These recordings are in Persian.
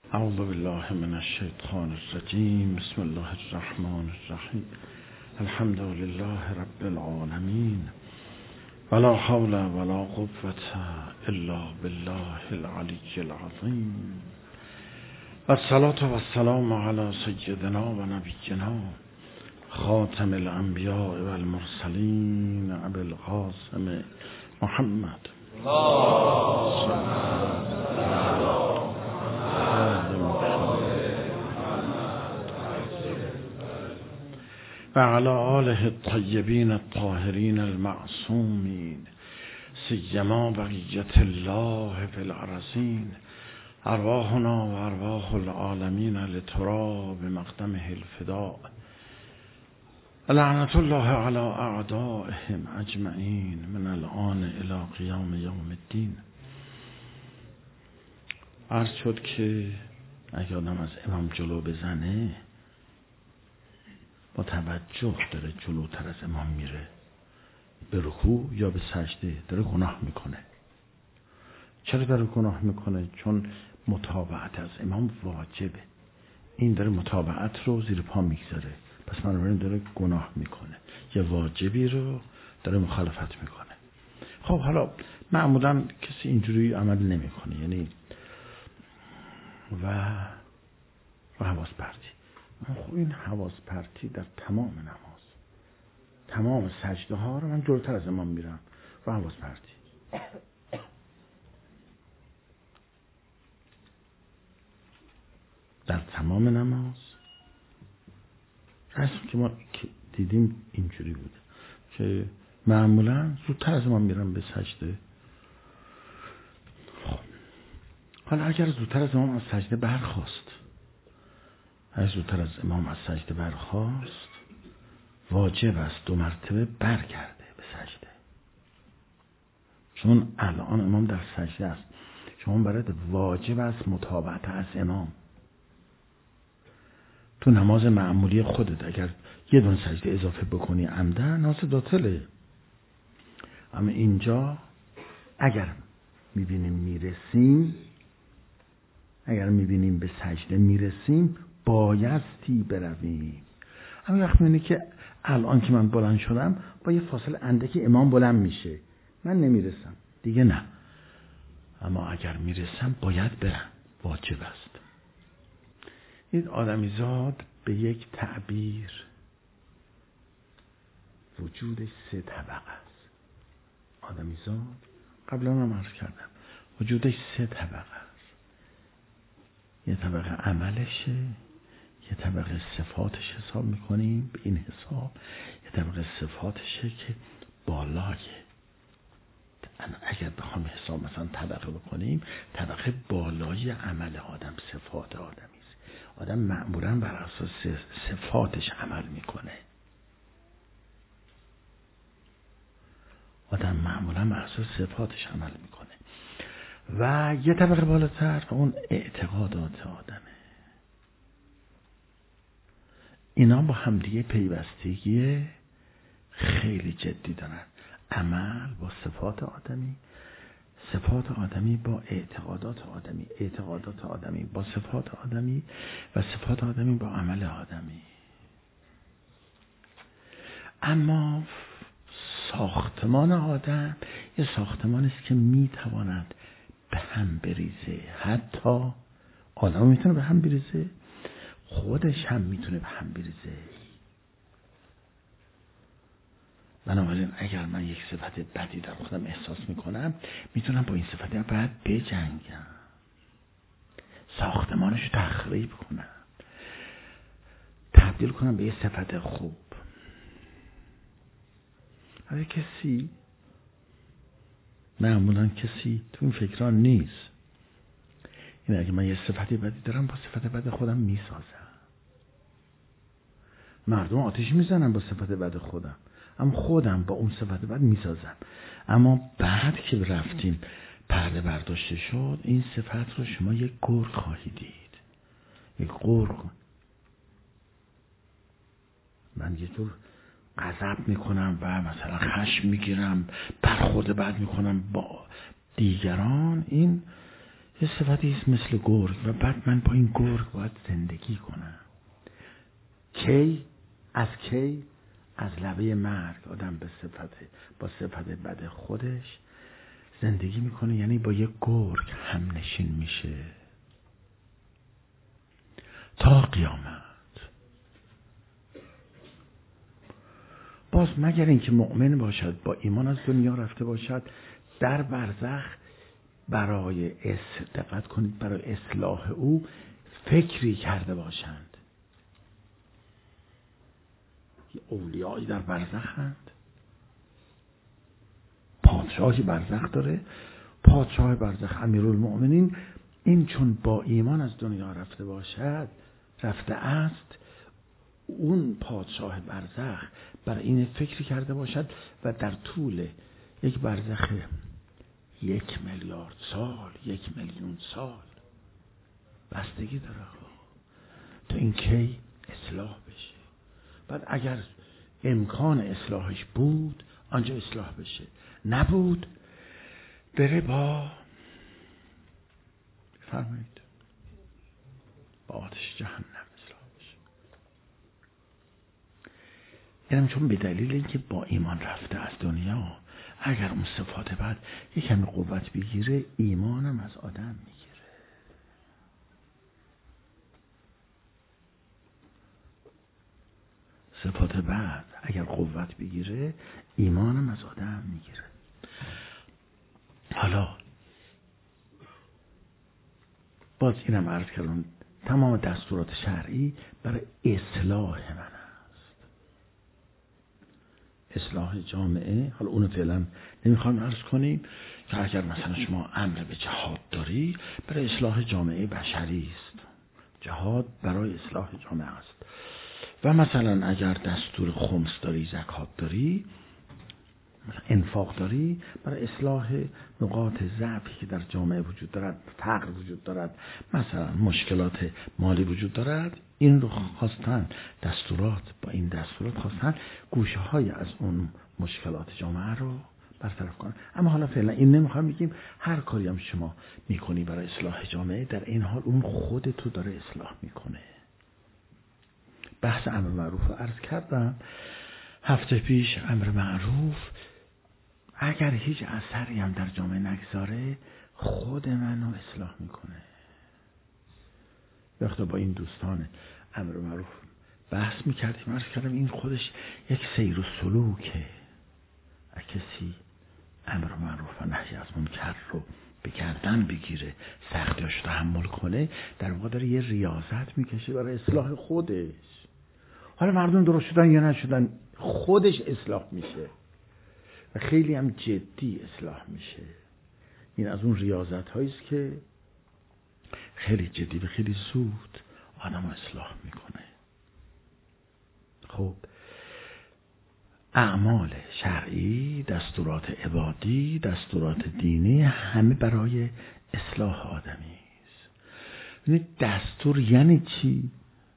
اعوذ بالله من الشیطان الرجیم. بسم الله الرحمن الرحیم. الحمد لله رب العالمین ولا حول ولا قوة الا بالله العلی العظیم. والصلاة والسلام علی سیدنا و نبینا خاتم الانبیاء والمرسلین ابی القاسم محمد و علی آله الطیبین الطاهرین المعصومین سیما بقیة الله فی الارضین. ارواحنا و ارواح العالمین لترا بمقدمه الفداء. لعنت الله علی اعدائهم اجمعین من الان الی قیام یوم الدین. عرض شد که اگه آدم از امام جلو بزنه با توجه داره جلوتر از امام میره، به رکوع یا به سجده داره گناه میکنه. چرا داره گناه میکنه؟ چون متابعت از امام واجبه. این داره متابعت رو زیر پا میگذاره، پس بنابراین داره گناه میکنه، یه واجبی رو داره مخالفت میکنه. خب حالا معمولا کسی اینجوری عمل نمیکنه، یعنی و حواس پرتی. خب این حواس پرتی در تمام نماز، تمام سجده ها رو من جلوتر از امام میرم و حواس پرتی. در تمام نماز رسم که ما دیدیم اینجوری بوده که معمولا زودتر از امام میرم به سجده. خب حالا اگر زودتر از امام از سجده برخاست، زودتر از امام از سجده برخاست، واجب است 2 مرتبه برگرده به سجده، چون الان امام در سجده است. شما برای واجب است متابعت از امام. تو نماز معمولی خودت اگر یه دون سجده اضافه بکنی عمدن نماز باطله. اما اینجا اگر میبینیم به سجده میرسیم بایستی برویم. اما وقت میبینی که الان که من بلند شدم با یه فاصله اندکی امام بلند میشه، من نمیرسم دیگه، نه. اما اگر میرسم باید برم، واجب است. این آدمیزاد به یک تعبیر وجودش 3 طبقه است. آدمیزاد قبلا هم عرض کردم وجودش 3 طبقه است. یه طبقه عملشه، یه طبقه صفاتش حساب میکنیم به این حساب، یه طبقه صفاتشه که بالایه. اگر بخوام حساب مثلا طبقه بکنیم، طبقه بالای عمل آدم صفات آدمی است. آدم معمولا بر اساس صفاتش عمل میکنه. و یه طبقه بالاتر اون اعتقادات آدمه. اینا با همدیگه پیوستگی خیلی جدی دارن. عمل با صفات آدمی، صفات آدمی با اعتقادات آدمی، اعتقادات آدمی با صفات آدمی و صفات آدمی با عمل آدمی. اما ساختمان آدم یه ساختمان است که میتواند به هم بریزه. حتی آدم میتونه به هم بریزه، خودش هم میتونه به هم بریزه. بنابراین اگر من یک صفت بدی در خودم احساس میکنم، میتونم با این صفت بد بجنگم، ساختمانش رو تخریب کنم، تبدیل کنم به یه صفت خوب. اگه معمولا کسی تو این فکران نیست. این اگه من یه صفتی بدی دارم، با صفت بد خودم میسازم. مردم آتش میزنن با صفت بد خودم، اما خودم با اون صفت بد میسازم. اما بعد که رفتیم پرده برداشته شد، این صفت رو شما یک گرگ خواهید دید. یک گرگ. من یه جور غضب میکنم و مثلا خشم میگیرم، برخورد بد میکنم با دیگران، این یه صفتی است مثل گرگ و بعد من با این گرگ باید زندگی کنم. کی؟ از لبه مرگ آدم با صفت بد خودش زندگی میکنه، یعنی با یه گرگ هم نشین میشه تا قیامت. باز مگر اینکه مؤمن باشد، با ایمان از دنیا رفته باشد، در برزخ برای دقت کنید، برای اصلاح او فکری کرده باشند. اولیایی در برزخ هست، پادشاهی برزخ داره، پادشاه برزخ امیرالمؤمنین. این چون با ایمان از دنیا رفته است، اون پادشاه برزخ برای این فکری کرده باشد و در طول یک برزخ 1 میلیارد سال، 1 میلیون سال بستگی داره تو این کی اصلاح بشه. بعد اگر امکان اصلاحش بود آنجا اصلاح بشه، نبود بره با فرمایید با آتش جهنم اصلاح بشه. یعنی چون به دلیل اینکه با ایمان رفته از دنیا، اگر اون صفات بعد یک کمی قوت بگیره، ایمانم از آدم میگیره. صفات بعد اگر قوت بگیره، ایمانم از آدم میگیره. حالا باز اینم عرض کردم، تمام دستورات شرعی برای اصلاح من است، اصلاح جامعه. حالا اونو فعلا نمیخوام عرض کنیم که اگر مثلا شما امر به جهاد داری، برای اصلاح جامعه بشری است، جهاد برای اصلاح جامعه است. و مثلا اگر دستور خمس داری، زکات داری، انفاق داری، برای اصلاح نقاط ضعفی که در جامعه وجود دارد، فقر وجود دارد، مثلا مشکلات مالی وجود دارد، این رو خواستن دستورات، با این دستورات خواستن گوشه های از اون مشکلات جامعه رو برطرف کنن. اما حالا فعلا این نمیخوام بگیم هر کاری هم شما میکنی برای اصلاح جامعه، در این حال اون خودتو داره اصلاح میکنه. بحث امر معروف رو عرض کردم هفته پیش. امر معروف اگر هیچ اثری هم در جامعه نگذاره، خود منو اصلاح میکنه. وقتی با این دوستان امر معروف بحث میکردیم، عرض کردم این خودش یک سیر و سلوکه. کسی امر معروف و نهی از منکر رو به گردن بگیره، سختیاش تحمل کنه، در واقع داره یه ریاضت میکشه برای اصلاح خودش. حالا مردم درست شدن یا نشدن، خودش اصلاح میشه و خیلی هم جدی اصلاح میشه. این از اون ریاضت هاییست که خیلی جدی و خیلی زود آدم اصلاح میکنه. خب اعمال شرعی، دستورات عبادی، دستورات دینی، همه برای اصلاح آدمی است. دستور یعنی چی؟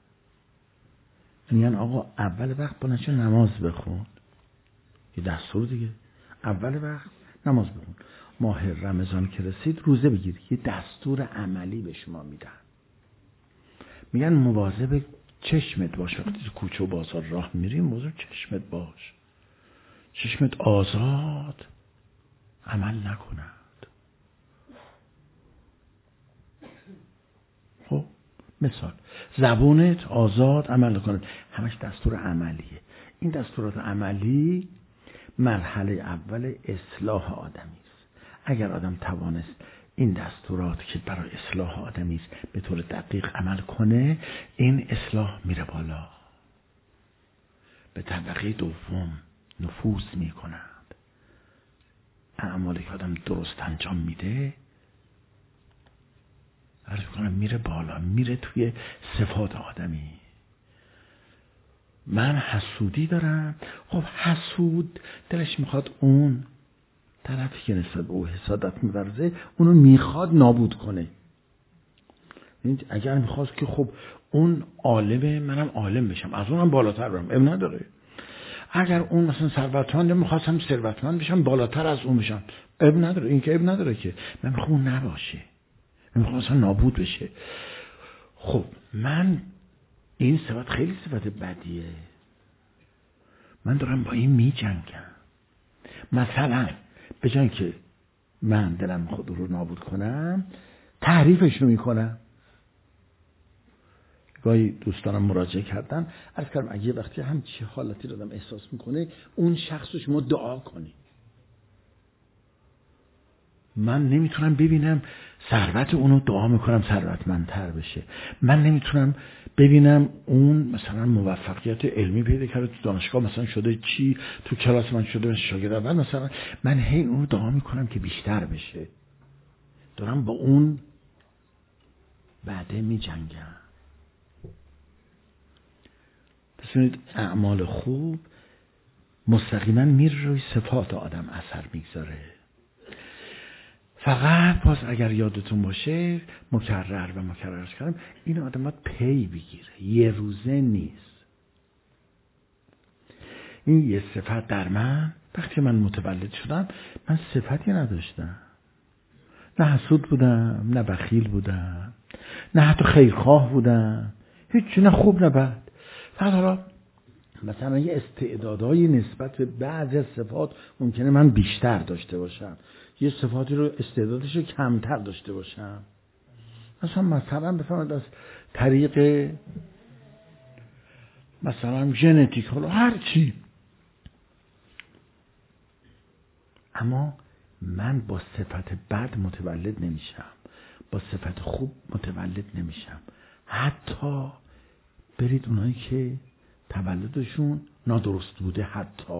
یعنی آقا اول وقت بلند شو نماز بخون، یه دستور دیگه. اول وقت نماز بخون. ماه رمضان که رسید روزه بگیر، یه دستور عملی به شما میدن. میگن مواظب چشمت باش، وقتی تو کوچه و بازار راه میری مواظب چشمت باش، چشمت آزاد عمل نکند. خب مثال زبونت آزاد عمل نکند، همش دستور عملیه. این دستورات عملی مرحله اول اصلاح آدمی است. اگر آدم توانست این دستورات که برای اصلاح آدمی است به طور دقیق عمل کنه، این اصلاح میره بالا، به طبقه دوم نفوذ میکند. اعمالی که آدم درست انجام میده، عرض کنم میره بالا، میره توی صفات آدمی. من حسودی دارم، خب حسود دلش میخواد اون طرفی که نسبت به او حسادت می‌ورزه اونو میخواد نابود کنه. اگر میخواست که خب اون عالمه منم عالم بشم، از اونم بالاتر برم، اب نداره. اگر اون مثلا ثروتمند، میخواستم ثروتمند بشم بالاتر از اون بشم، اب نداره. این که اب نداره که من میخوام اون نباشه، نمیخوام اصلا نابود بشه. خب من این صفت خیلی صفت بدیه، من دارم با این می جنگم. مثلا به جای که من دلم خود رو نابود کنم تحریفش رو میکنم. گاهی دوستانم مراجعه کردن، عرض کردم اگه وقتی همچی حالتی رو آدم احساس میکنه اون شخص رو شما دعا کنی. من نمیتونم ببینم ثروت اونو دعا میکنم ثروتمندتر بشه. من نمیتونم ببینم اون مثلا موفقیت علمی پیدا کرده تو دانشگاه مثلا شده چی، تو کلاس من شده شاگرد اول مثلا، من هی اونو دعا میکنم که بیشتر بشه. دارم با اون بعده میجنگم. بسیارید اعمال خوب مستقیما میره روی صفات آدم اثر میگذاره. فقط باز اگر یادتون باشه مکرر و مکررش کردم، این آدم باید پی بگیره، یه روزه نیست. این یه صفت در من وقتی من متولد شدم من صفتی نداشتم، نه حسود بودم، نه بخیل بودم، نه حتی خیرخواه بودم، هیچ نه خوب نه بد. فقط حالا مثلا یه استعدادهای نسبت به بعضی از صفات ممکنه من بیشتر داشته باشم، یه صفاتی رو استعدادش کمتر داشته باشم. مثلا بفهمید از طریق مثلا ژنتیک، حالا هر چی. اما من با صفت بد متولد نمیشم، با صفت خوب متولد نمیشم. حتی برید اونایی که تولدشون نادرست بوده، حتی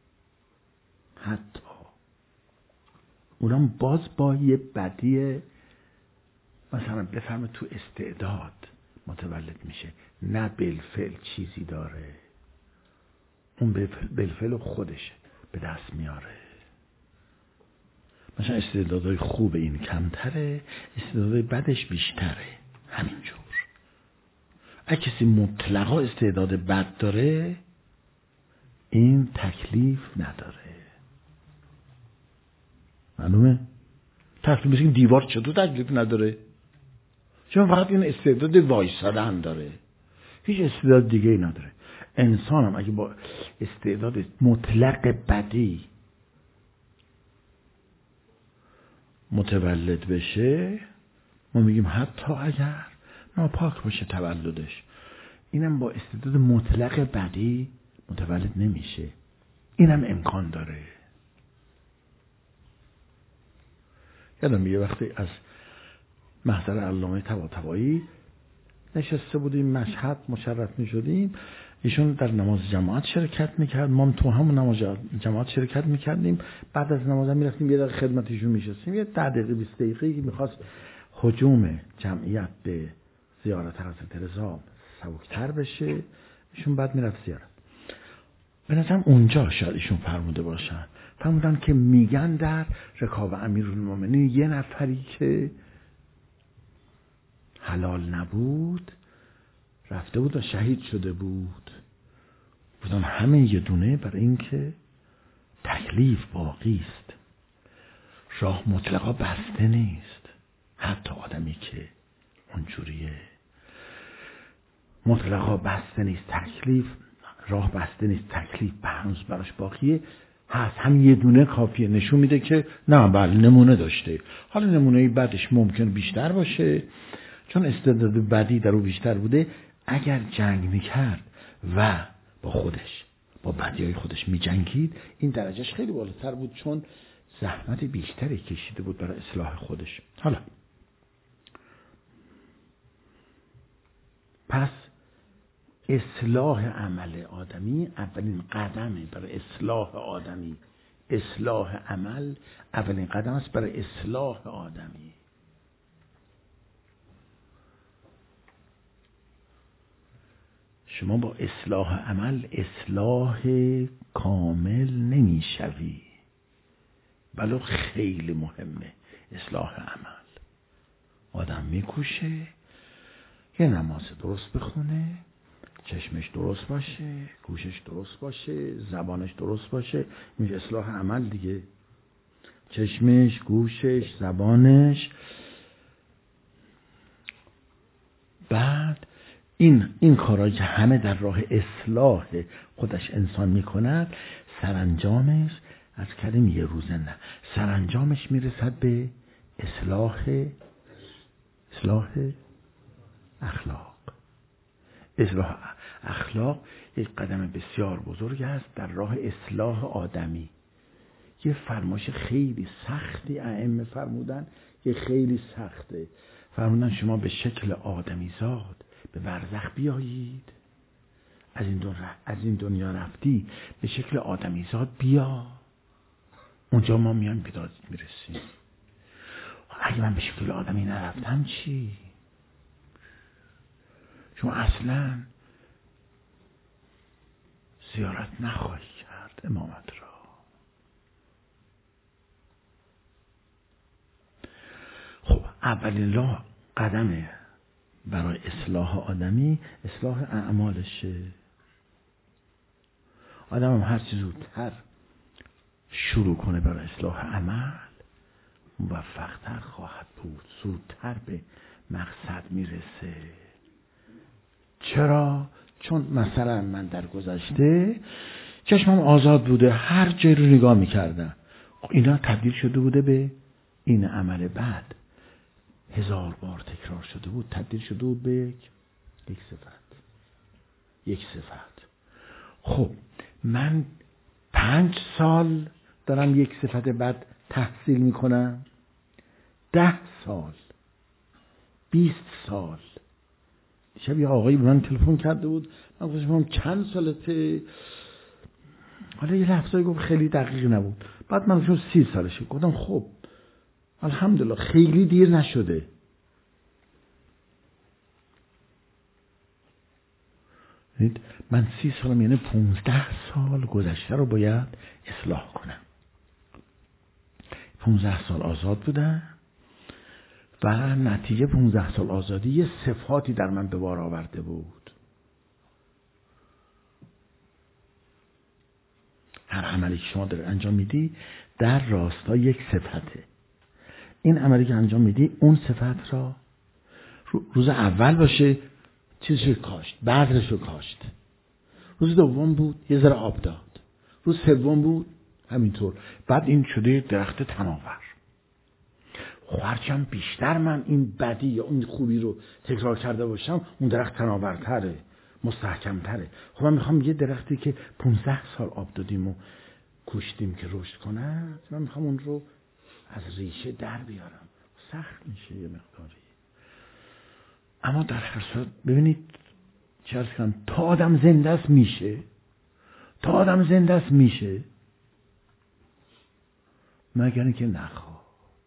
اونم باز با یه بدی مثلا بفهمه تو استعداد متولد میشه، نه بالفعل چیزی داره، اون بالفعل خودش به دست میاره. مثلا استعدادهای خوب این کمتره، استعدادهای بدش بیشتره. همینجور اگه کسی مطلقا استعداد بد داره این تکلیف نداره. معلومه؟ تکلیف بسید دیوار چطور تکلیف نداره؟ چون فقط این استعداد وایسادن داره، هیچ استعداد دیگه ای نداره. انسان هم اگه با استعداد مطلق بدی متولد بشه ما میگیم حتی اگر ناپاک باشه تولدش، اینم با استعداد مطلق بدی متولد نمیشه، اینم امکان داره. یادم یه وقتی از محضر علامه طباطبایی نشسته بودیم مشهد مشرف میشدیم، ایشون در نماز جماعت شرکت میکرد، ما تو همون نماز جماعت شرکت میکردیم. بعد از نماز میرفتیم یه دقیقه خدمتشون میشستیم، یه 10 دقیقه 20 دقیقه میخواست هجوم جمعیت به زیارت حضرت رضا سبکتر بشه، ایشون بعد میرفت زیارت. به نظرم اونجا شاید ایشون فرمودن که میگن در رکاب امیرالمومنین یه نفری که حلال نبود رفته بود و شهید شده بود. بودن همه یه دونه برای این که تکلیف باقی است، راه مطلقا بسته نیست. حتی آدمی که اونجوریه مطلقا بسته نیست، تکلیف راه بسته نیست، تکلیف هنوز براش باقیه، هست هم یه دونه کافیه، نشون میده که نه بله نمونه داشته. حالا نمونه بعدش ممکن بیشتر باشه چون استعداد بدی در او بیشتر بوده. اگر جنگ میکرد و با خودش با بدیهای خودش میجنگید این درجهش خیلی بالاتر بود چون زحمت بیشتری کشیده بود برای اصلاح خودش. حالا پس اصلاح عمل آدمی اولین قدمه برای اصلاح آدمی. اصلاح عمل اولین قدم است برای اصلاح آدمی. شما با اصلاح عمل اصلاح کامل نمیشوی، بلکه خیلی مهمه اصلاح عمل. آدم میکوشه یه نماز درست بخونه، چشمش درست باشه، گوشش درست باشه، زبانش درست باشه، میشه اصلاح عمل دیگه. چشمش، گوشش، زبانش بعد این کارهایی که همه در راه اصلاح خودش انسان میکند، سرانجامش از کردیم یه روزه نه، سرانجامش میرسد به اصلاح اخلاق. اصلاح اخلاق یک قدم بسیار بزرگ است در راه اصلاح آدمی. یه فرمایش خیلی سختی ائمه فرمودن، یه خیلی سخته. فرمودن شما به شکل آدمی زاد به برزخ بیایید، از این دنیا رفتی به شکل آدمی زاد بیا، اونجا ما میایم به دادت میرسیم. اگه من به شکل آدمی نرفتم چی؟ شما اصلا زیارت نخواهی کرد امامت را. خب اولین قدم برای اصلاح آدمی اصلاح اعمالشه. آدم هم هر چیز زودتر شروع کنه برای اصلاح عمل موفق‌تر خواهد بود، زودتر به مقصد میرسه. چرا؟ چون مثلا من در گذشته چشمم آزاد بوده، هر جای رو نگاه میکردم، اینا تبدیل شده بوده به این عمل بد، 1000 بار تکرار شده بود، تبدیل شده بود به یک صفت. خب من 5 سال دارم یک صفت بد تحصیل میکنم، 10 سال، 20 سال. شب یه آقایی به من تلفن کرده بود، من گفتم چند سالته؟ حالا یه لفظایی گفت خیلی دقیق نبود. بعد من گفتم 30 سالشه. گفتم خب الحمدلله خیلی دیر نشده. من 30 سالم، یعنی 15 سال گذشته رو باید اصلاح کنم. 15 سال آزاد بودم و نتیجه 15 سال آزادی یه صفاتی در من به بار آورده بود. هر عملی که شما داری انجام میدی در راستای یک صفته. این عملی که انجام میدی اون صفت را روز اول باشه چیزشو کاشت، بذرشو کاشت. روز دوم بود یه ذره آب داد. روز سوم بود همینطور. بعد این شده درخت تناور. هرچند بیشتر من این بدی یا این خوبی رو تکرار کرده باشم، اون درخت تناورتره، مستحکمتره. خب من میخوام یه درختی که 15 سال آب دادیم و کشتیم که رشد کنه، من میخوام اون رو از ریشه در بیارم. سخت میشه یه مقداری، اما در هر صورت ببینید چه عرض کنم، تا آدم زنده است میشه، تا آدم زنده است میشه، مگر اینکه نخواد.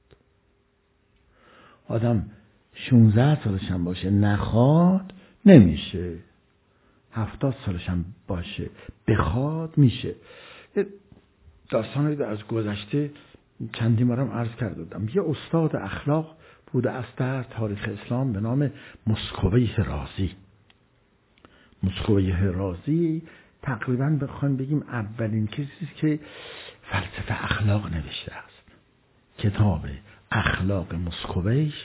آدم 16 سالش هم باشه نخواد نمیشه، 70 سالش هم باشه بخواد میشه. داستانی از گذشته چندین بارم عرض کرده بودم. یه استاد اخلاق بوده است در تاریخ اسلام به نام مسکوی رازی. مسکوی رازی تقریبا بخوایم بگیم اولین کسی که فلسفه اخلاق نوشته است. کتاب اخلاق مسکویش،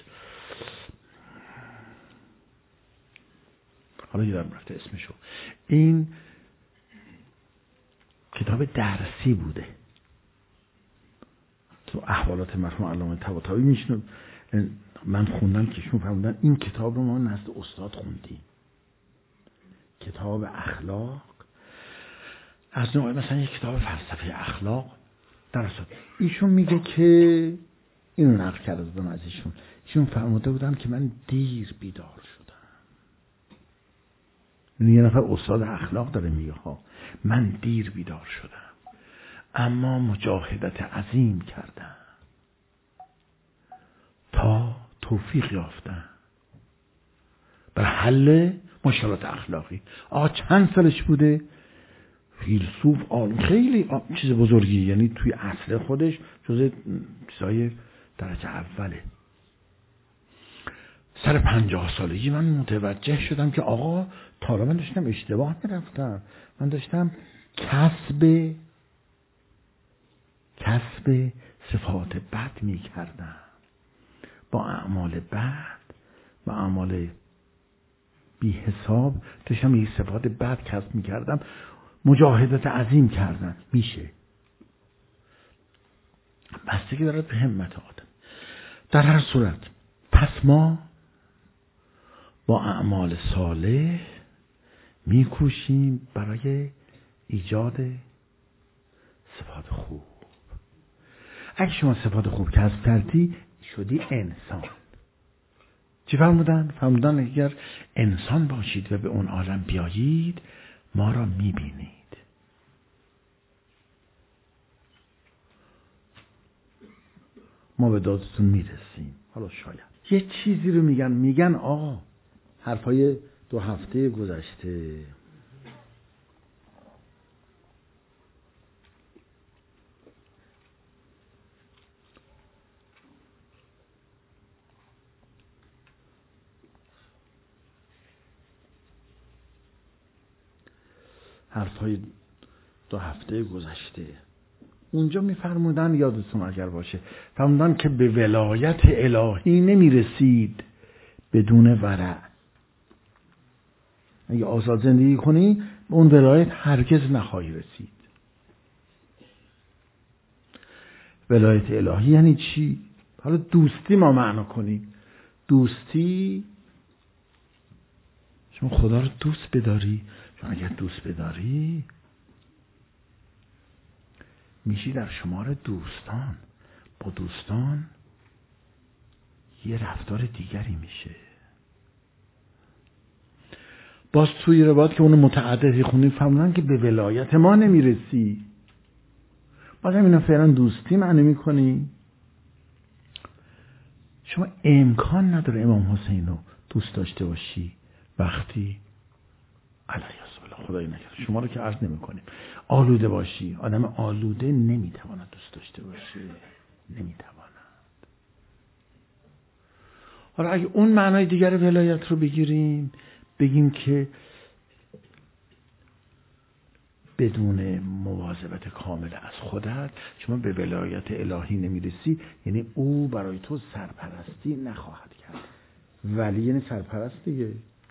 حالا یادم رفته اسمشو، این کتاب درسی بوده. تو احوالات مرحوم علامه طباطبایی میشنم من خوندم که شما فرمودن این کتاب رو ما نزد استاد خوندیم. کتاب اخلاق از نوع مثلا یک کتاب فلسفه اخلاق در اصل. ایشون میگه که اینو نقل کرده بودم از ایشون فرموده بودن که من دیر بیدار شدم. یه نفر استاد اخلاق داره میگه ها، من دیر بیدار شدم اما مجاهدت عظیم کردم تا توفیق یافتم بر حل مشکلات اخلاقی. آقا چند سالش بوده؟ فیلسوف عالم، خیلی چیز بزرگی، یعنی توی عصر خودش جزء چیزای درجه اوله. سر 50 سالگی من متوجه شدم که آقا تا من داشتم اشتباه میرفتم، من داشتم کسب صفات بد میکردم با اعمال بد و اعمال بی حساب داشتم یک صفات بد کسب میکردم، مجاهدات عظیم کردن. میشه، بستگی دارد به همت آدم. در هر صورت پس ما با اعمال صالح میکوشیم برای ایجاد صفات خوب. اگه شما صفات خوب کسب کردی شدی انسان. چی فرمودن؟ فرمودن اگر انسان باشید و به اون عالم بیایید ما را میبینید. ما به دادتون میرسیم. حالا شاید یه چیزی رو میگن آقا حرفای 2 هفته گذشته اونجا میفرمودن، یادتون اگر باشه، فرمودن که به ولایت الهی نمیرسید بدون ورع. اگه آزاد زندگی کنی به اون ولایت هرگز نخواهی رسید. ولایت الهی یعنی چی؟ حالا دوستی ما معنا کنیم. دوستی شما خدا رو دوست بداری. شما اگر دوست بداری میشی در شمار دوستان. با دوستان یه رفتار دیگری میشه. باز توی روایت که اونو متعددی خونیم فرمودن که به ولایت ما نمیرسی. بازم اینا فعلا دوستی معنی میکنی. شما امکان نداره امام حسین رو دوست داشته باشی وقتی علیه السلام خدای نکرد شما رو که عرض نمی کنیم آلوده باشی. آدم آلوده نمیتواند دوست داشته باشه، نمیتواند. حالا اگه اون معنای دیگر ولایت رو بگیریم، بگیم که بدون مواظبت کامل از خودت شما به ولایت الهی نمیرسی، یعنی او برای تو سرپرستی نخواهد کرد. ولی یعنی سرپرست دیگه.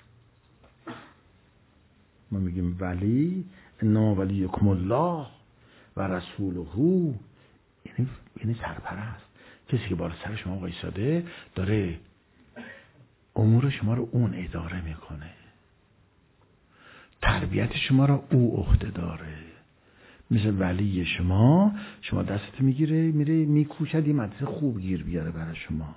ما میگیم ولی انما ولیکم الله و رسوله، یعنی سرپرست. کسی که بالا سر شما وایساده داره امور شما رو اون اداره میکنه، تربیت شما رو او عهده داره. مثل ولی شما دستت میگیره میره میکوشد یه مدرسه خوب گیر بیاره برای شما.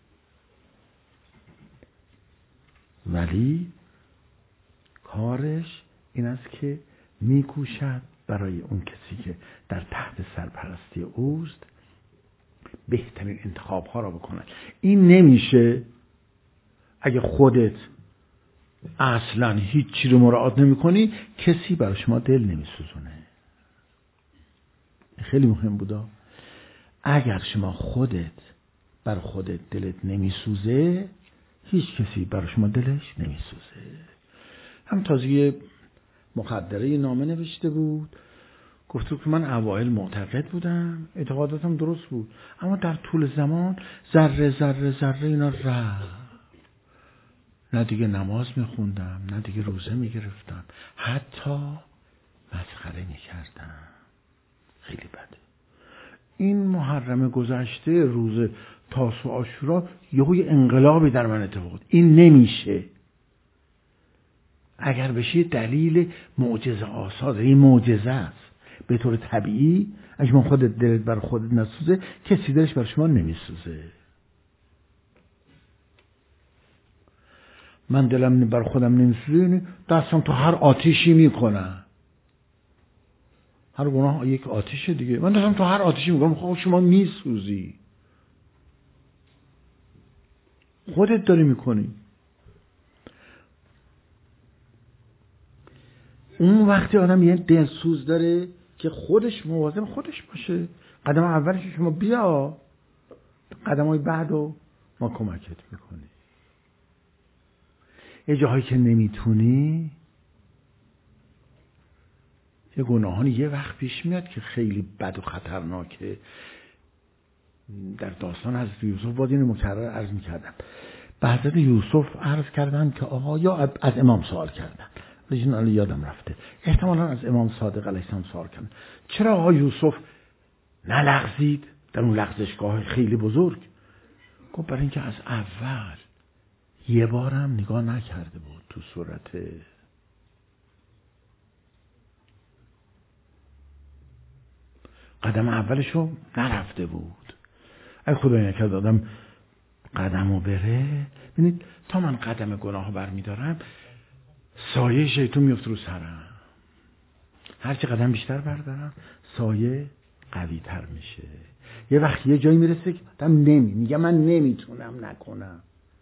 ولی کارش این است که میکوشد برای اون کسی که در تحت سرپرستی اوست بهترین انتخاب ها را بکنه. این نمیشه اگه خودت اصلا هیچی رو مراعات نمی کنی، کسی برای شما دل نمی سوزونه. خیلی مهم بودا. اگر شما خودت بر خودت دلت نمی سوزه، هیچ کسی برای شما دلش نمی سوزه. هم تازه مخدره نامه نوشته بود، گفت که من اوایل معتقد بودم، اعتقاداتم درست بود، اما در طول زمان ذره ذره ذره اینا رفت. نه دیگه نماز میخوندم، نه دیگه روزه میگرفتم، حتی مسخره میکردم. خیلی بده. این محرم گذشته روز تاسوعا و عاشورا یه انقلابی در من اتفاق افتاد. این نمیشه. اگر بشه دلیل معجزه آساده، این معجزه است. به طور طبیعی اگه من خودت دلت بر خودت نسوزه، کسی دلش بر شما نمیسوزه. من دلم بر خودم نمیسوزه، دستم تو هر آتیشی میکنم. هر گناه یک آتیشه دیگه. من دستم تو هر آتیشی میکنم. خب شما میسوزی، خودت داری میکنی. اون وقتی آدم یه دلسوز داره که خودش مواظب خودش باشه. قدم اولش شما بیا، قدم های بعدو ما کمکت میکنی. یه جاهایی که نمیتونی، یه گناهانی یه وقت پیش میاد که خیلی بد و خطرناکه. در داستان حضرت یوسف باید اینو مکرر عرض میکردم. به حضرت یوسف عرض کردن که آقا، یا از امام سوال کردن، لیکن یادم رفته، احتمالا از امام صادق علیه السلام سوال کردن چرا آقا یوسف نلغزید در اون لغزشگاه خیلی بزرگ؟ گفت برای اینکه از اول یه بارم نگاه نکرده بود تو صورت قدم اولشو نرفته بود. ای خدای نکرد آدم قدمو بره، ببینید تا من قدم گناه برمیدارم سایه شیطان میفته رو سرم، هرچی قدم بیشتر بردارم سایه قوی تر میشه. یه وقت یه جایی میرسه که آدم میگه من نمیتونم نکنم.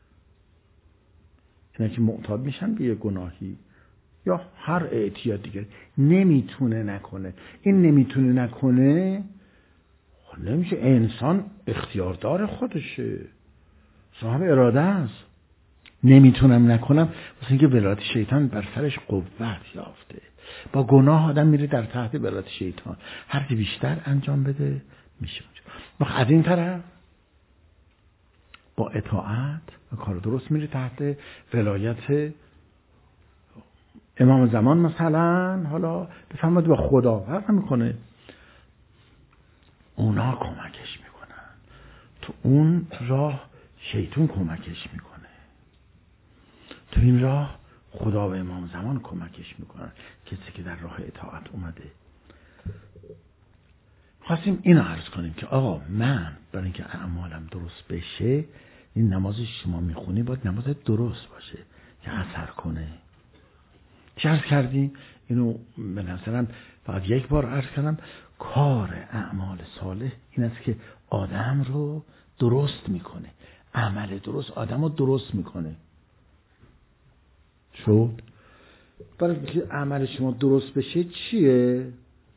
اینا که معتاد میشن به یه گناهی یا هر اعتیاد دیگه نمیتونه نکنه. این نمیتونه نکنه نمیشه، انسان اختیاردار خودشه، صاحب اراده است. نمیتونم نکنم واسه اینکه ولایت شیطان بر سرش قوت یافته. با گناه آدم میره در تحت ولایت شیطان، هرچی بیشتر انجام بده میشه. از این طرف با اطاعت و کار درست میره تحت ولایت امام زمان مثلا. حالا بفهمید با خدا فرق میکنه، اونا کمکش میکنن، تو اون راه شیطان کمکش میکنه، تو این راه خدا و امام زمان کمکش میکنن، کسی که در راه اطاعت اومده. خواستیم اینو عرض کنیم که آقا من برای اینکه اعمالم درست بشه، این نمازی شما میخونی باید نماز درست باشه که اثر کنه. چه عرض کردیم؟ اینو به نظرم فقط یک بار عرض کردم. کار اعمال صالح این است که آدم رو درست میکنه، عمل درست آدم رو درست میکنه. شد؟ برای اینکه عمل شما درست بشه چیه؟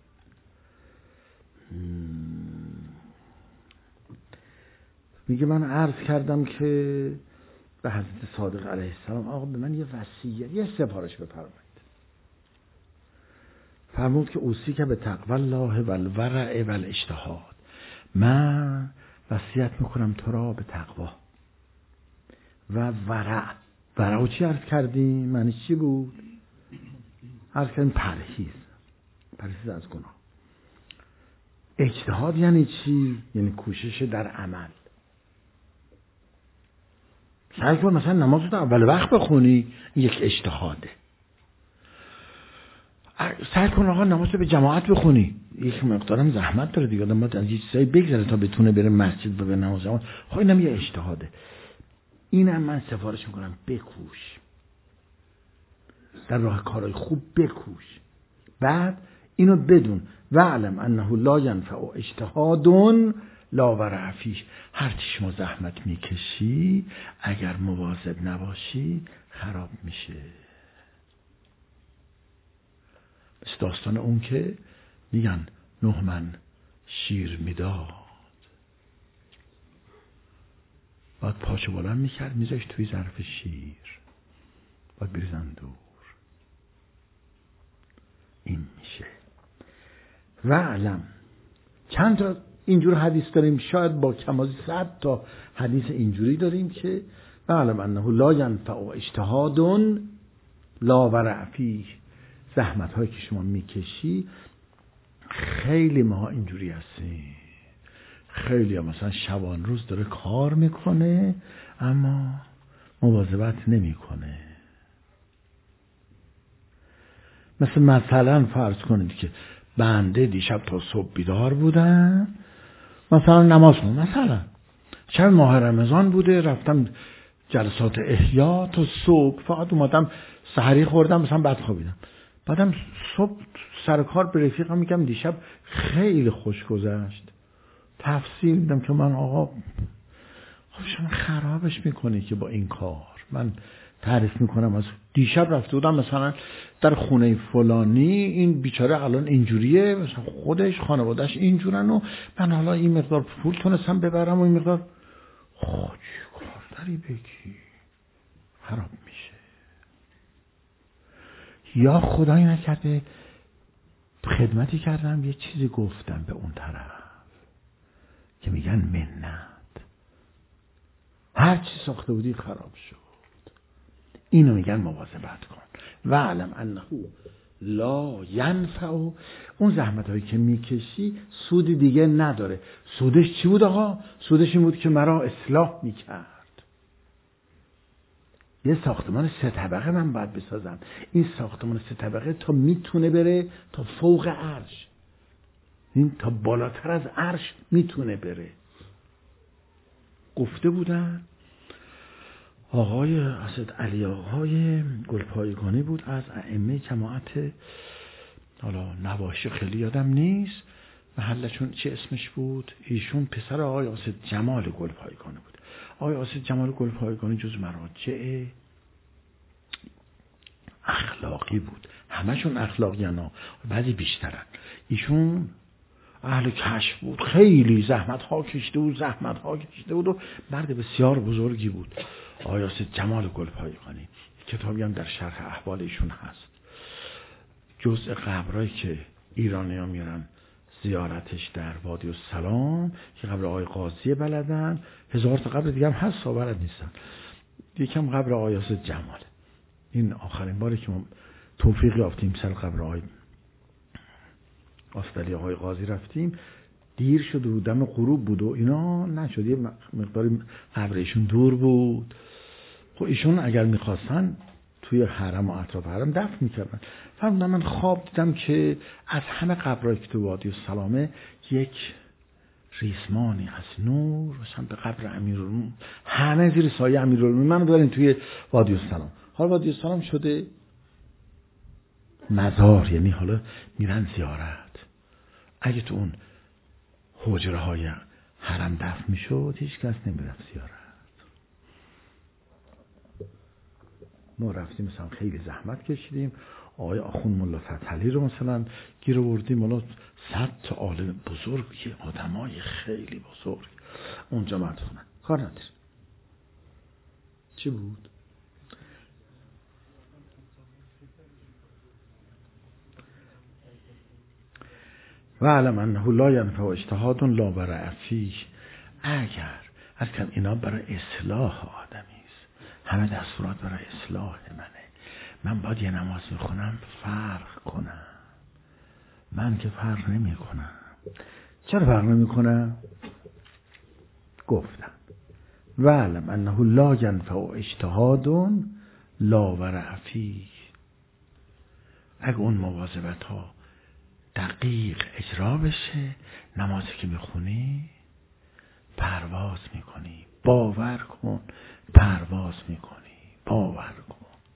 میگه من عرض کردم که به حضرت صادق علیه السلام آقا به من یه وصیت، یه سفارش بفرمایید. فرمود که اوصی که به تقوی الله و الورع و الاجتهاد، من وصیت میکنم تو را به تقوا و ورع. ورع چی عرض کردیم؟ معنی چی بود؟ عرض کردیم پرهیز از گناه. اجتهاد یعنی چی؟ یعنی کوشش در عمل. سعی کن مثلا نماز رو اول وقت بخونی، یک اجتهاده. سعی کن آقا نماز رو به جماعت بخونی، یک مقدارم زحمت داره دیگه، آدم باید از یه چیزایی بگذره تا بتونه بره مسجد و به نماز جماعت. خب اینم یه اجتهاده. اینم من سفارش میکنم بکوش، در راه کارهای خوب بکوش. بعد اینو بدون وعلم انه لا ینفع اجتهاد لا ورع فیه. هر چی شما زحمت میکشی اگر مواظب نباشی خراب میشه. مثل داستان اون که میگن 9 من شیر میداد، بعد پاچه بلند میکرد میذاش توی ظرف شیر، بعد بریزن دور. این میشه. و علم چند تا اینجور حدیث داریم، شاید با کمال 100 تا حدیث اینجوری داریم که و علم انه لا ینفع اجتهاد لا ورع فیه. زحمت هایی که شما میکشی، خیلی ما اینجوری هستیم، خیلی ها مثلا شبان روز داره کار میکنه اما مواظبت نمیکنه. مثلا فرض کنید که بنده دیشب تا صبح بیدار بودم، مثلا نماز خوندم، مثلا شب ماه رمضان بوده، رفتم جلسات احیا تا صبح، فقط اومدم سحری خوردم، مثلا بعد خوابیدم. بعدم صبح سر کار به رفیقم میگم دیشب خیلی خوش گذشت، تفسیر میدم که من آقا خب شما خرابش میکنی که با این کار. من تعریف میکنم از دیشب رفته بودم مثلا در خونه فلانی، این بیچاره الان اینجوریه، مثلا خودش خانوادهش اینجورن و من حالا این مقدار پول تونستم ببرم و این مقدار. خب چی کار داری بگی؟ خراب میشه. یا خدایی نکرده خدمتی کردم یه چیزی گفتم به اون طرف که میگن منت، هر چی ساخته بودی خراب شد. اینو میگن مواظبت کن. و علم انه لا ینفع. اون زحمت هایی که میکشی سود دیگه نداره. سودش چی بود آقا؟ سودش این بود که مرا اصلاح میکرد. یه ساختمان 3 طبقه من باید بسازم. این ساختمان 3 طبقه تا میتونه بره تا فوق عرش، این تا بالاتر از عرش میتونه بره. گفته بودن آقای اسدعلی آقای گلپایگانی بود، از ائمه جماعت، حالا نواشی خیلی یادم نیست محلشون چه اسمش بود. ایشون پسر آقای اسد جمال گلپایگانی بود. آقای اسد جمال گلپایگانی جز مراجع اخلاقی بود. همشون اخلاقیانا، بعضی بیشترن. ایشون اهل کشف بود، خیلی زحمت ها کشیده بود و مرد بسیار بزرگی بود. آقای اسد جمال گلپایگانی. کتابی هم در شرح احوال ایشون هست. جزء قبرایی که ایرانی ها میرن زیارتش در وادی السلام که قبر آقای قاضی بلدن، 1000 تا قبر دیگه هم هست بلد نیستن. یکم قبر آقای اسد جمال. این آخرین باری که ما توفیق یافتیم سر قبر آقای اسدعلی آقای قاضی رفتیم، دیر شد و دم غروب بود و اینا نشد، یه مقداری قبر ایشون دور بود. خب ایشون اگر میخواستن توی حرم و اطراف حرم دفن میکردن. فرمودن من خواب دیدم که از همه قبرایی که تو وادی السلامه یک ریسمانی از نور مثلا به قبر امیرالمومنین، همه زیر سایه امیرالمومنین منو ببرین توی وادی السلام. حالا وادی السلام شده مزار، یعنی حالا میرن زیارت. اگه تو اون حجره های حرم دفن میشد هیچ کس نمیرفت زیارت. ما رفتیم مثلا خیلی زحمت کشیدیم، آقای آخوند ملا فتحعلی رو مثلا گیر آوردیم، حالا 100 تا عالم بزرگ، آدمای خیلی بزرگ اونجا مدفونن. کار نداریم. چی بود؟ و علم انه لا ینفع اجتهاد لا برع فیه. اگر از کم اینا برای اصلاح آدمی است، همه دستورات برای اصلاح منه. من باید یه نماز میخونم فرق کنم. من که فرق نمی کنم. چرا فرق نمی کنم؟ گفتم و علم انه لا ینفع اجتهاد لا ورع فیه. اگه اون مواظبت ها دقیق اجرا بشه، نمازی که میخونی پرواز میکنی. باور کن پرواز میکنی. باور کن.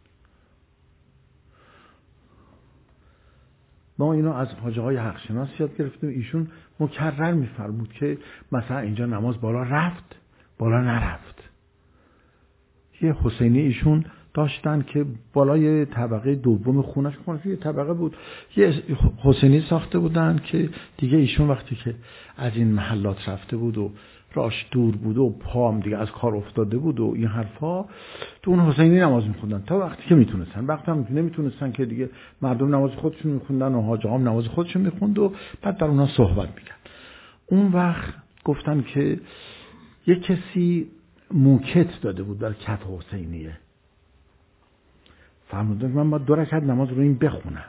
ما اینو از حاجه های حق شناس یاد گرفتیم. ایشون مکرر میفرمود که مثلا اینجا نماز بالا رفت بالا نرفت. یه حسینی ایشون داشتن که بالای طبقه دوم خونش یه طبقه بود، یه حسینی ساخته بودن که دیگه ایشون وقتی که از این محلات رفته بود و راش دور بود و پام دیگه از کار افتاده بود و این حرفا، تو اون حسینی نماز میخوندن تا وقتی که میتونستن. وقتی هم نمیتونستن که دیگه مردم نماز خودشون میخوندن و حاجه هم نماز خودشون میخوند و بعد در اونا صحبت میکرد. اون وقت گفتن که یه کسی موکت داده بود در کف حسینیه. فرمودن من باید 2 رکعت نماز رو این بخونم.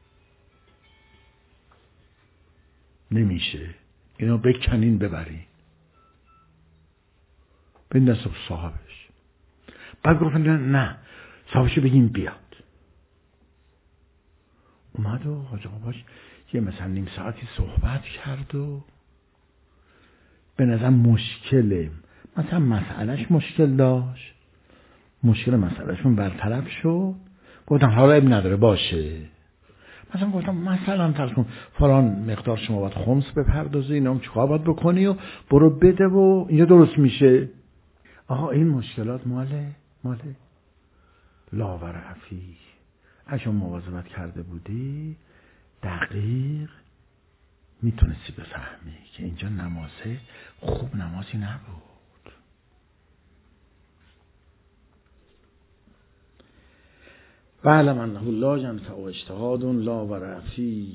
نمیشه، اینو بکنین ببرین به دست صاحبش. بعد گفتن نه صاحبشو بگیم بیاد. اومد و حاج آقا باش یه مثلا نیم ساعتی صحبت کرد و به نظر مشکله مثلا مسئلهش مشکل داشت، مشکل مسئلهشون برطرف شد. گفتم حالا اب نداره باشه. مثلا گفتم مثلا فرض کن فلان مقدار شما باید خمس بپردازی، اینا هم چیکار باید بکنی و برو بده و اینجا درست میشه. آها این مشکلات ماله لا ورع فیه. اگه مواظبت کرده بودی دقیق میتونستی بفهمی که اینجا نمازه خوب نمازی نبود. و علم انه لا ینفع اجتهاد لا ورع فیه.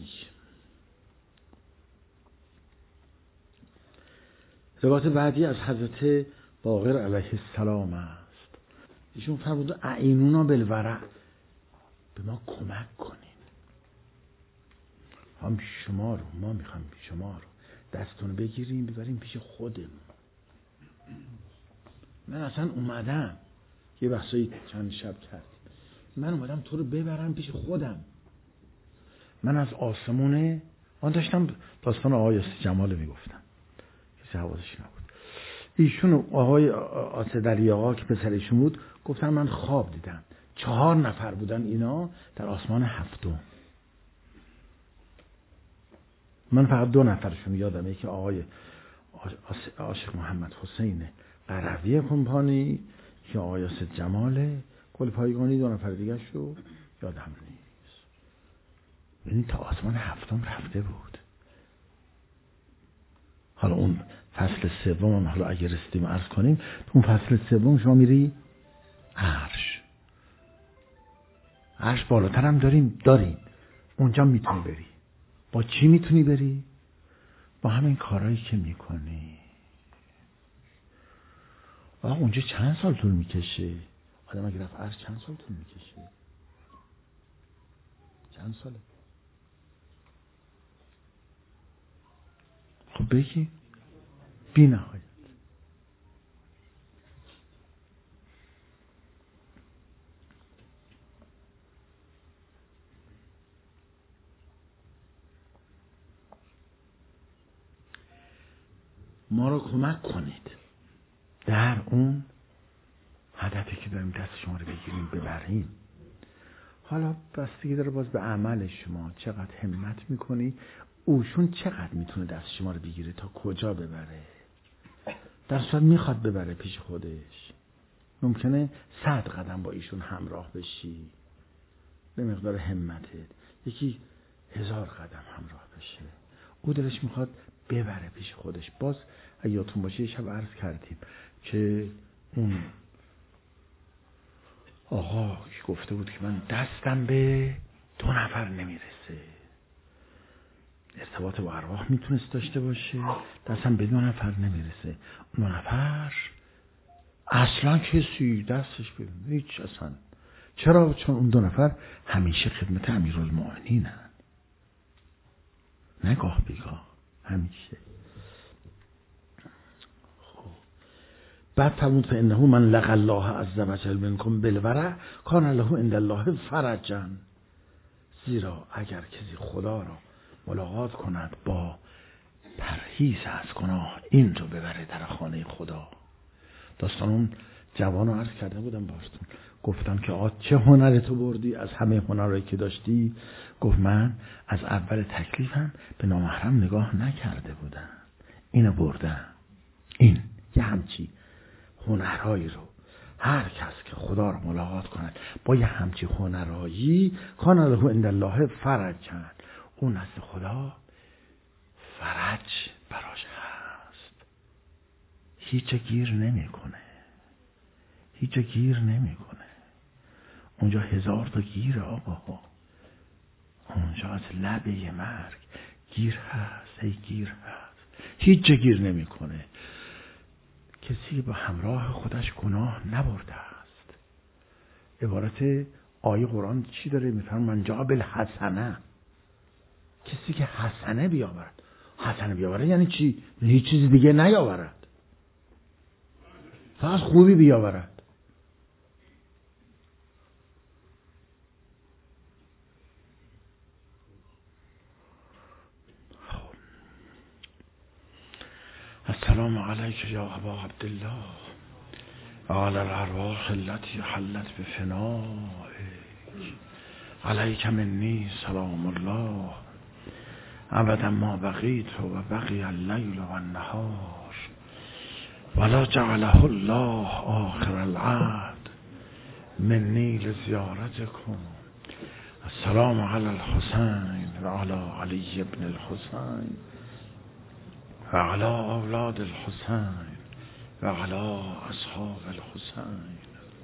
روایت بعدی از حضرت باقر علیه السلام است. ایشون فرمود اعینونا بالورع، به ما کمک کنین. هم شما رو، ما میخوام شما رو دستون بگیریم ببریم پیش خودمون. من اصلا اومدم یه بحثایی چند شب کردیم، من اومدم تو رو ببرم پیش خودم. من از آسمونه داشتم داستان آقای جمال میگفتم، کسی حواسش نبود. ایشون آقای آسدری آقا که پسر ایشون بود گفتن من خواب دیدم 4 نفر بودن اینا در آسمان 7. من فقط 2 نفرشون یادمه که آقای عاشق محمد حسین قروی کمپانی که آقای آسد جمال گل پایگانی، 2 نفر دیگه شو یادم نیست. یعنی تا آسمان 7 رفته بود. حالا اون فصل 3 حالا اگه رسیدیم عرض کنیم، تو اون فصل 3 شما میری عرش بالاتر هم داریم اونجا میتونی بری. با چی میتونی بری؟ با همین کارهایی که میکنی. اونجا چند سال طول میکشه؟ آدم اگه رفت عرش چند سال طول میکشه؟ چند ساله؟ خب بگی بی نهایت. ما رو کمک کنید در اون هدفی که داریم دست شما رو بگیریم ببریم. حالا بستگی داره باز به عمل شما، چقدر همت میکنی، اوشون چقدر میتونه دست شما رو بگیره تا کجا ببره. در صورت میخواد ببره پیش خودش، ممکنه 100 قدم با ایشون همراه بشی به مقدار همتت، یکی 1000 قدم همراه بشه، او دلش میخواد ببره پیش خودش. باز اگه یادتون باشه یه شب عرض کردیم که اون آقا که گفته بود که من دستم به 2 نفر نمیرسه، ارتباط با ارواح میتونست داشته باشه، دستم به 2 نفر نمیرسه. 2 نفر اصلا کسی دستش به هیچ اصلا. چرا؟ چون اون 2 نفر همیشه خدمت امیرالمومنینن، نگاه بیگاه، همیشه. خب بعد فرمود فانه من لقى الله عز وجل منکم بالورع کان له عند الله فرجا. زیرا اگر کسی خدا را ملاقات کند با پرهیز از گناه، این رو ببره در خانه خدا. داستان اون جوان رو عرض کرده بودم بارتون، گفتم که چه هنر تو بردی از همه هنرهایی که داشتی؟ گفت من از اول تکلیفم به نامحرم نگاه نکرده بودم، اینو بردم. این یه همچی هنرهایی رو هر کس که خدا رو ملاقات کند با یه همچی هنرهایی، کان له عند الله فرجا، اون نزد خدا فرج براش هست. هیچ گیر نمیکنه، هیچ گیر نمیکنه. اونجا 1000 تا گیر آقا، اونجا از لبه مرگ گیر هست، گیر هست، هیچ گیر نمیکنه. کسی با همراه خودش گناه نبرده است. عبارت آیه قرآن چی داره؟ میفرماید من جاء بالحسنه، کسی که حسنه بیاورد. حسنه بیاورد یعنی چی؟ هیچ چیز دیگه نیاورد، فقط خوبی بیاورد. السلام علیک یا ابا عبدالله و علی الارواح التي حلت بفنائک، علیک منی سلام الله ابدا ما بقیت و بقی اللیل و النهار ولا جعله الله آخر العهد منی لزیارتکم. السلام علی الحسین و علی علی ابن الحسین و علی اولاد الحسین و علی اصحاب الحسین.